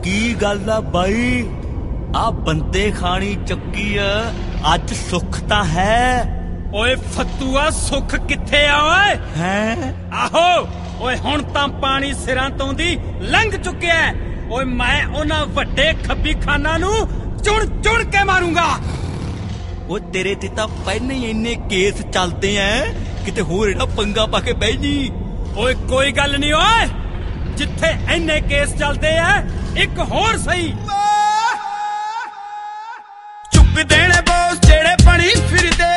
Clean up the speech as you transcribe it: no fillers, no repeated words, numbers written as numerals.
की गल आ बाई आ बंदे खानी चुकी अज सुख तां है ओए फतूआ सुख किथे आ ओए हैं आहो ओए हुण तां पानी सिरां तों दी लंघ चुकिया ओए मैं उन्हां वड्डे खब्बी खाना नूं चुण चुण के मारूंगा वो तेरे ते तां पहले ही इन्ने केस चलदे हैं किते होर एड़ा पंगा पा के बह जी ओए कोई गल नहीं ओए जिथे इन्ने केस चलदे हैं एक होर सही चुक देने बोस जेड़े बनी फिरदे